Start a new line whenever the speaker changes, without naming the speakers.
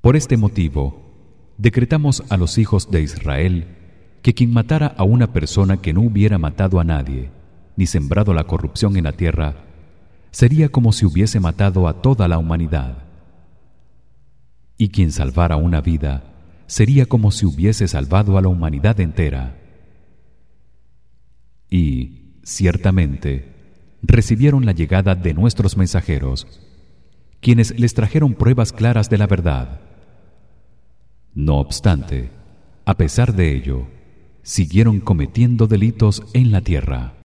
Por este motivo decretamos a los hijos de Israel que quien matara a una persona que no hubiera matado a nadie ni sembrado la corrupción en la tierra sería como si hubiese matado a toda la humanidad, y quien salvara una vida sería como si hubiese salvado a la humanidad entera. Y ciertamente recibieron la llegada de nuestros mensajeros, quienes les trajeron pruebas claras de la verdad. No obstante, a pesar de ello, siguieron cometiendo delitos en la tierra.